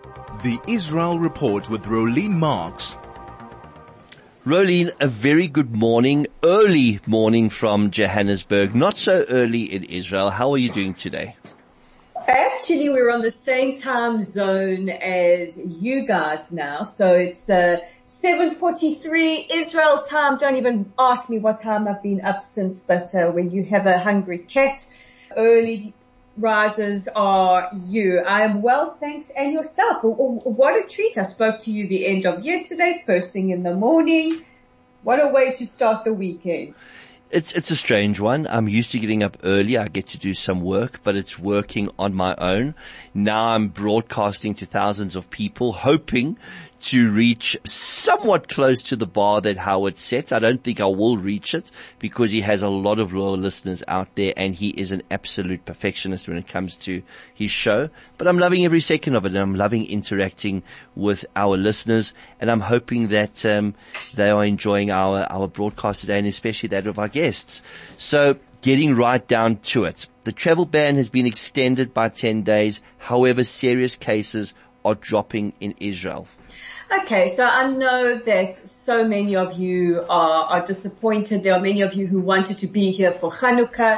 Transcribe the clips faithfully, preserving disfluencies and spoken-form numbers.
The Israel Report with Rolene Marks. Rolene, a very good morning, early morning from Johannesburg, not so early in Israel. How are you doing today? Actually, we're on the same time zone as you guys now, so it's uh, seven forty-three Israel time. Don't even ask me what time I've been up since, but uh, when you have a hungry cat, early risers are you. I am well, thanks, and yourself. What a treat. I spoke to you the end of yesterday, first thing in the morning. What a way to start the weekend. It's, it's a strange one. I'm used to getting up early. I get to do some work, but it's working on my own. Now I'm broadcasting to thousands of people, hoping to reach somewhat close to the bar that Howard sets. I don't think I will reach it because he has a lot of loyal listeners out there and he is an absolute perfectionist when it comes to his show. But I'm loving every second of it and I'm loving interacting with our listeners and I'm hoping that um, they are enjoying our, our broadcast today and especially that of our guests. So getting right down to it. The travel ban has been extended by ten days. However, serious cases are dropping in Israel. Okay, so I know that so many of you are, are disappointed. There are many of you who wanted to be here for Hanukkah,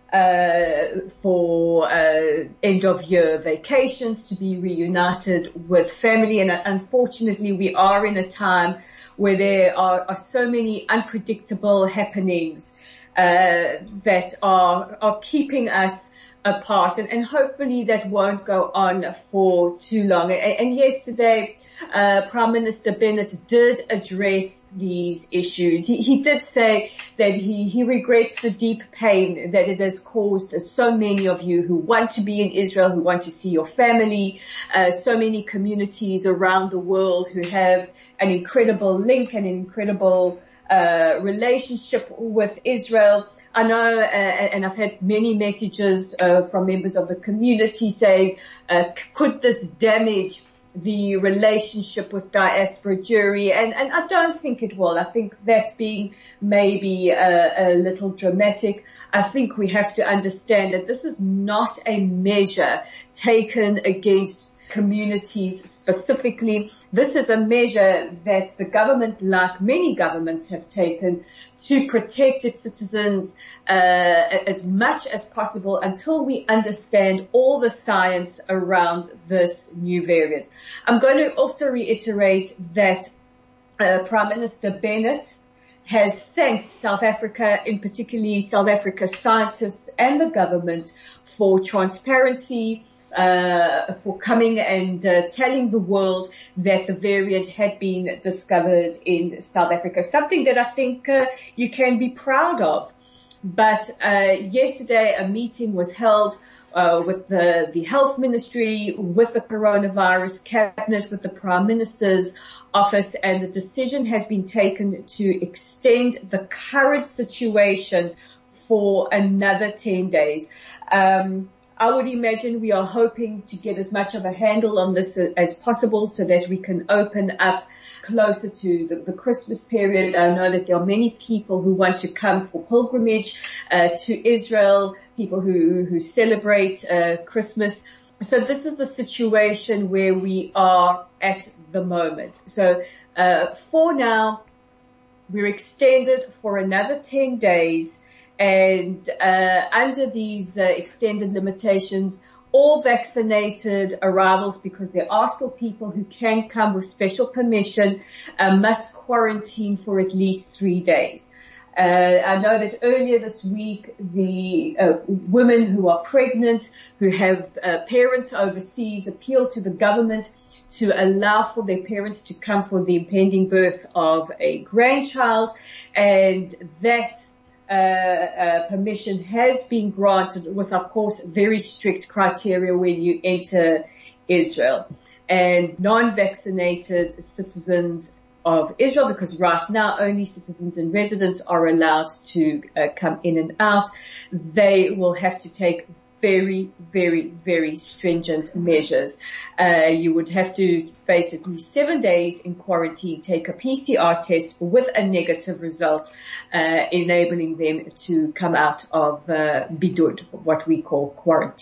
uh, for uh, end of year vacations, to be reunited with family. And uh, unfortunately, we are in a time where there are, are so many unpredictable happenings uh, that are are keeping us apart. And, and hopefully that won't go on for too long. And, and yesterday, Uh, Prime Minister Bennett did address these issues. He, he did say that he, he regrets the deep pain that it has caused so many of you who want to be in Israel, who want to see your family, uh, so many communities around the world who have an incredible link, an incredible uh, relationship with Israel. I know, uh, and I've had many messages uh, from members of the community saying, uh, could this damage the relationship with diaspora Jewry, and, and I don't think it will. I think that's being maybe a, a little dramatic. I think we have to understand that this is not a measure taken against communities specifically. This is a measure that the government, like many governments, have taken to protect its citizens uh, as much as possible until we understand all the science around this new variant. I'm going to also reiterate that uh, Prime Minister Bennett has thanked South Africa, in particularly South Africa scientists and the government, for transparency, Uh, for coming and uh, telling the world that the variant had been discovered in South Africa, something that I think uh, you can be proud of. But uh, yesterday a meeting was held uh, with the, the health ministry, with the coronavirus cabinet, with the Prime Minister's office, and the decision has been taken to extend the current situation for another ten days. Um, I would imagine we are hoping to get as much of a handle on this as possible so that we can open up closer to the, the Christmas period. I know that there are many people who want to come for pilgrimage uh, to Israel, people who, who celebrate uh, Christmas. So this is the situation where we are at the moment. So uh, for now, we're extended for another ten days. And uh, under these uh, extended limitations, all vaccinated arrivals, because there are still people who can come with special permission, uh, must quarantine for at least three days. Uh, I know that earlier this week, the uh, women who are pregnant, who have uh, parents overseas, appealed to the government to allow for their parents to come for the impending birth of a grandchild, and that Uh, uh, permission has been granted with, of course, very strict criteria when you enter Israel. And non-vaccinated citizens of Israel, because right now only citizens and residents are allowed to uh, come in and out, they will have to take very, very, very stringent measures. Uh, you would have to face at least seven days in quarantine, take a P C R test with a negative result, uh, enabling them to come out of uh, bidud, what we call quarantine.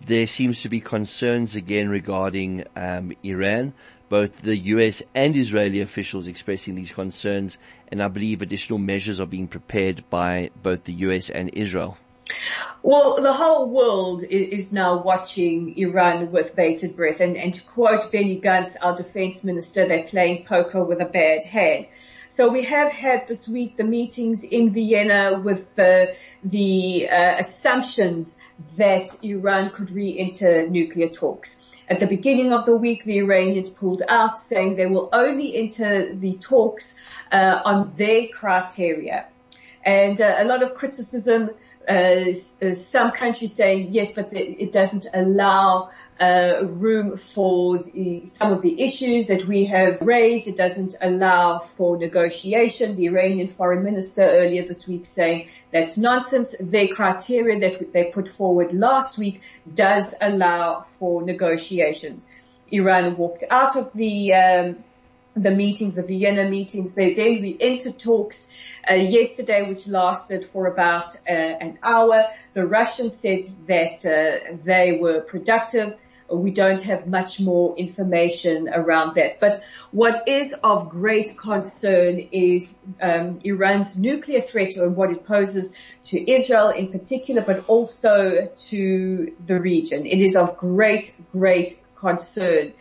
there seems to be concerns again regarding um, Iran. Both the U S and Israeli officials expressing these concerns, and I believe additional measures are being prepared by both the U S and Israel. Well, the whole world is now watching Iran with bated breath. And, and to quote Benny Gantz, our defense minister, they're playing poker with a bad hand. So we have had this week the meetings in Vienna with the, the uh, assumptions that Iran could re-enter nuclear talks. At the beginning of the week, the Iranians pulled out, saying they will only enter the talks uh, on their criteria. And uh, a lot of criticism, uh, some countries saying, yes, but it doesn't allow uh, room for the, some of the issues that we have raised. It doesn't allow for negotiation. The Iranian foreign minister earlier this week saying that's nonsense. Their criteria that they put forward last week does allow for negotiations. Iran walked out of the um, the meetings, the Vienna meetings. They then re-entered talks uh, yesterday, which lasted for about uh, an hour. The Russians said that uh, they were productive. We don't have much more information around that. But what is of great concern is um, Iran's nuclear threat and what it poses to Israel in particular, but also to the region. It is of great, great concern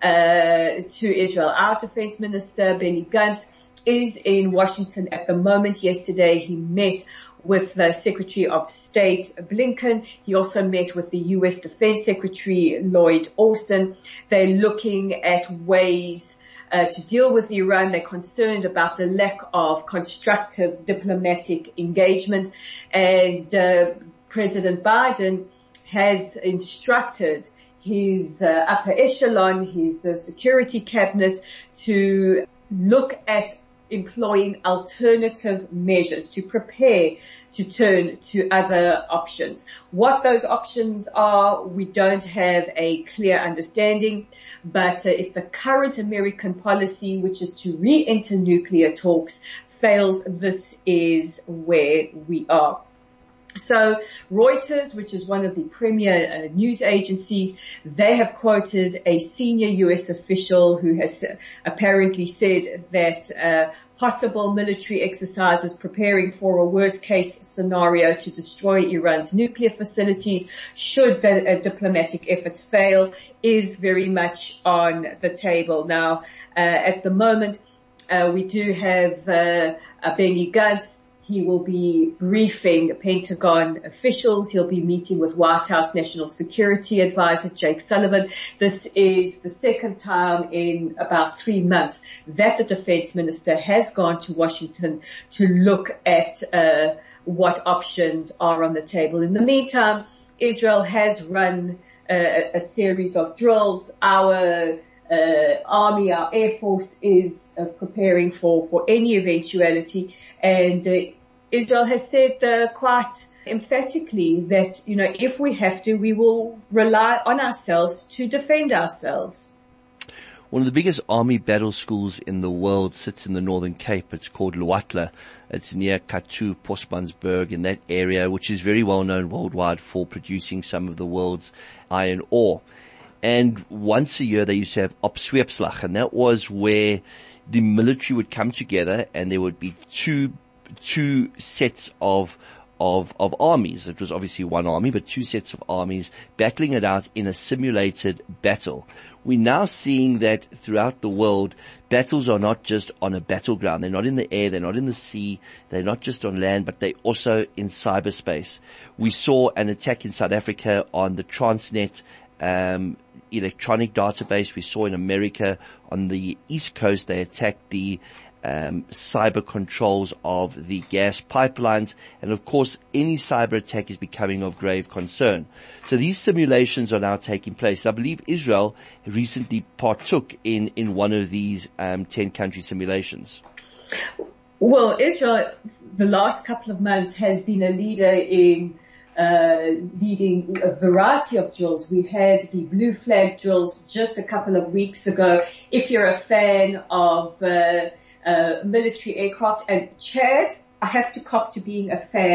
uh, to Israel. Our defense minister, Benny Gantz, is in Washington at the moment. Yesterday he met with the Secretary of State Blinken. He also met with the U S Defense Secretary Lloyd Austin. They're looking at ways uh, to deal with Iran. They're concerned about the lack of constructive diplomatic engagement. And uh, President Biden has instructed his uh, upper echelon, his uh, security cabinet, to look at employing alternative measures to prepare to turn to other options. What those options are, we don't have a clear understanding, but uh, if the current American policy, which is to re-enter nuclear talks, fails, this is where we are. So Reuters, which is one of the premier uh, news agencies, they have quoted a senior U S official who has uh, apparently said that uh, possible military exercises preparing for a worst case scenario to destroy Iran's nuclear facilities should uh, diplomatic efforts fail is very much on the table. Now, uh, at the moment, uh, we do have uh, uh, Benny Gantz. He will be briefing Pentagon officials. He'll be meeting with White House National Security Advisor Jake Sullivan. This is the second time in about three months that the defense minister has gone to Washington to look at uh, what options are on the table. In the meantime, Israel has run uh, a series of drills. Our Uh, Army, our Air Force is uh, preparing for, for any eventuality, and uh, Israel has said uh, quite emphatically that, you know, if we have to, we will rely on ourselves to defend ourselves. One of the biggest army battle schools in the world sits in the Northern Cape. It's called Luatla. It's near Kathu, Postmansberg, in that area, which is very well known worldwide for producing some of the world's iron ore. And once a year they used to have Op Sweepslag, and that was where the military would come together and there would be two, two sets of, of, of armies. It was obviously one army, but two sets of armies battling it out in a simulated battle. We're now seeing that throughout the world, battles are not just on a battleground. They're not in the air. They're not in the sea. They're not just on land, but they're also in cyberspace. We saw an attack in South Africa on the Transnet, um, electronic database. We saw in America on the East Coast, they attacked the um, cyber controls of the gas pipelines. And of course, any cyber attack is becoming of grave concern. So these simulations are now taking place. I believe Israel recently partook in, in one of these um, ten country simulations. Well, Israel, the last couple of months, has been a leader in Uh, leading a variety of drills. We had the blue flag drills just a couple of weeks ago. If you're a fan of uh, uh, military aircraft, and Chad, I have to cop to being a fan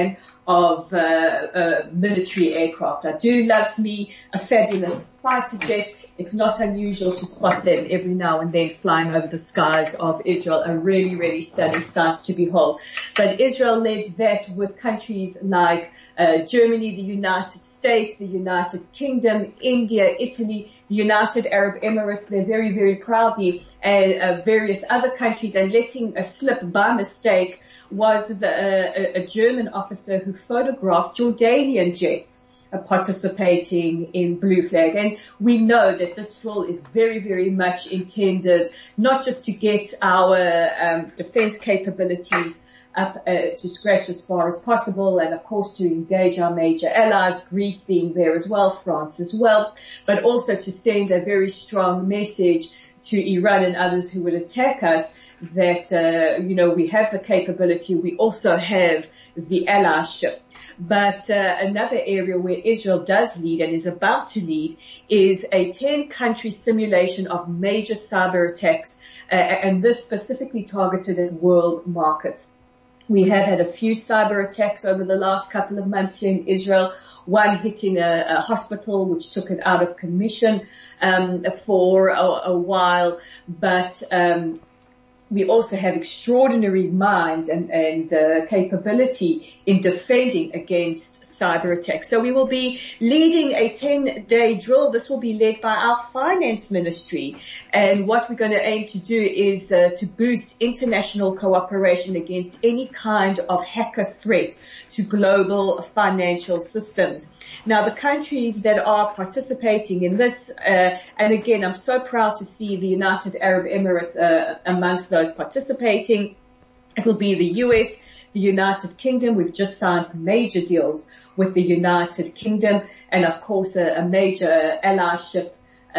of uh, uh, military aircraft. Adu loves me, a fabulous fighter jet. It's not unusual to spot them every now and then flying over the skies of Israel. A really, really stunning sight to behold. But Israel led that with countries like uh, Germany, the United States, the United Kingdom, India, Italy, the United Arab Emirates. They're very, very proudly, and uh, various other countries. And letting a slip by mistake was the, uh, a German officer who photographed Jordanian jets participating in Blue Flag. And we know that this drill is very, very much intended not just to get our um, defense capabilities up uh, to scratch as far as possible, and of course to engage our major allies, Greece being there as well, France as well, but also to send a very strong message to Iran and others who would attack us that, uh, you know, we have the capability, we also have the allyship. But uh, another area where Israel does lead and is about to lead is a ten-country simulation of major cyber attacks, uh, and this specifically targeted at world markets. We have had a few cyber attacks over the last couple of months here in Israel, one hitting a, a hospital which took it out of commission um, for a, a while, but um we also have extraordinary minds and, and uh, capability in defending against cyber attacks. So we will be leading a ten-day drill. This will be led by our finance ministry. And what we're going to aim to do is uh, to boost international cooperation against any kind of hacker threat to global financial systems. Now, the countries that are participating in this, uh, and again, I'm so proud to see the United Arab Emirates uh, amongst those participating. It will be the U S, the United Kingdom. We've just signed major deals with the United Kingdom, and of course a, a major allyship,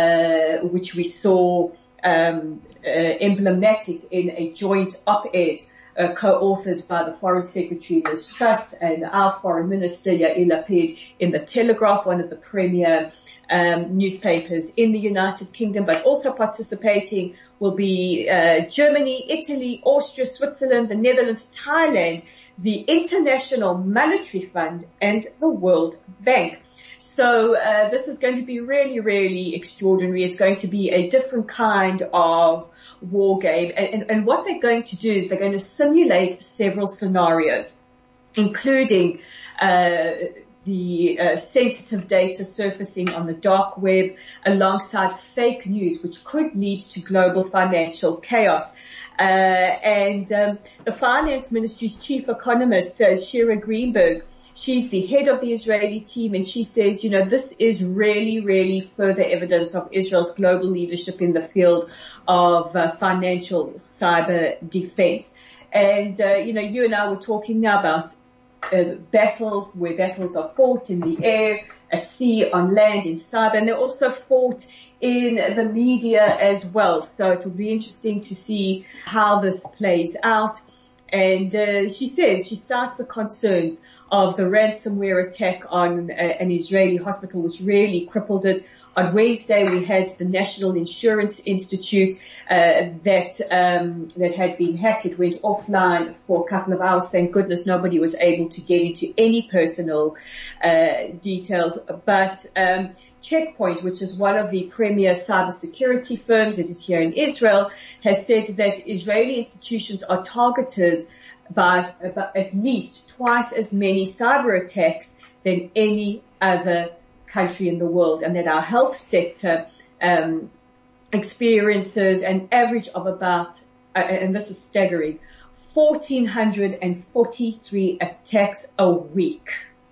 uh, which we saw um, uh, emblematic in a joint op-ed Uh, co-authored by the Foreign Secretary Liz Truss and our Foreign Minister Yair Lapid in the Telegraph, one of the premier um, newspapers in the United Kingdom. But also participating will be uh, Germany, Italy, Austria, Switzerland, the Netherlands, Thailand, the International Monetary Fund, and the World Bank. So uh, this is going to be really, really extraordinary. It's going to be a different kind of war game. And, and, and what they're going to do is they're going to simulate several scenarios, including uh, the uh, sensitive data surfacing on the dark web alongside fake news, which could lead to global financial chaos. Uh, and um, the Finance Ministry's chief economist, uh, Shira Greenberg, she's the head of the Israeli team, and she says, you know, this is really, really further evidence of Israel's global leadership in the field of uh, financial cyber defense. And, uh, you know, you and I were talking now about uh, battles, where battles are fought in the air, at sea, on land, in cyber, and they're also fought in the media as well. So it will be interesting to see how this plays out. And uh, she says, she cites the concerns of the ransomware attack on uh, an Israeli hospital, which really crippled it. On Wednesday, we had the National Insurance Institute uh, that um, that had been hacked. It went offline for a couple of hours. Thank goodness nobody was able to get into any personal uh, details. But um, Checkpoint, which is one of the premier cybersecurity firms, it is here in Israel, has said that Israeli institutions are targeted by about at least twice as many cyber attacks than any other country in the world, and that our health sector um, experiences an average of about, uh, and this is staggering, one thousand four hundred forty-three attacks a week.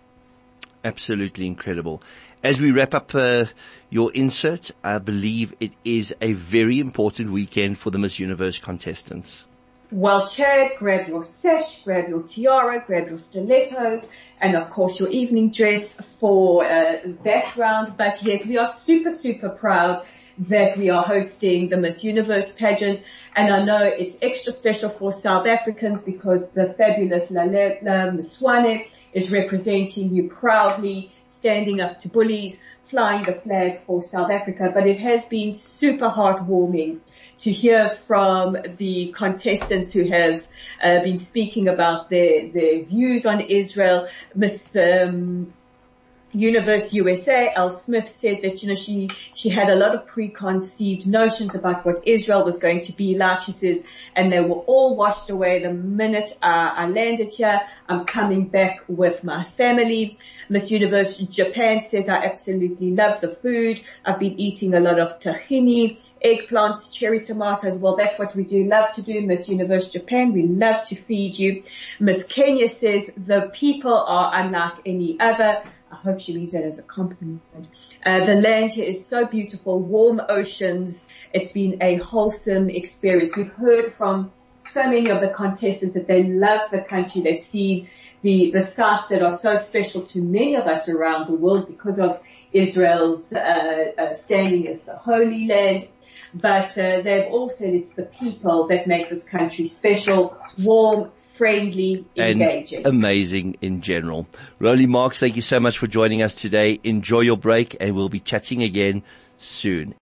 Absolutely incredible. As we wrap up uh, your insert, I believe it is a very important weekend for the Miss Universe contestants. Well, Chad, grab your sash, grab your tiara, grab your stilettos, and of course your evening dress for uh, that round. But yes, we are super, super proud that we are hosting the Miss Universe pageant. And I know it's extra special for South Africans because the fabulous Lalela Mswane is representing you proudly, standing up to bullies, flying the flag for South Africa. But it has been super heartwarming to hear from the contestants who have uh, been speaking about their, their views on Israel. Miss um, Universe U S A, Elle Smith, said that, you know, she, she had a lot of preconceived notions about what Israel was going to be like. She says, and they were all washed away the minute uh, I landed here. I'm coming back with my family. Miss Universe Japan says, I absolutely love the food. I've been eating a lot of tahini, eggplants, cherry tomatoes. Well, that's what we do love to do. Miss Universe Japan, we love to feed you. Miss Kenya says, the people are unlike any other. I hope she reads that as a compliment. Uh, the land here is so beautiful, warm oceans. It's been a wholesome experience. We've heard from so many of the contestants that they love the country. They've seen the, the sites that are so special to many of us around the world because of Israel's uh, uh, standing as the Holy Land. But uh, they've all said it's the people that make this country special, warm, friendly, engaging. And amazing in general. Roly Marks, thank you so much for joining us today. Enjoy your break, and we'll be chatting again soon.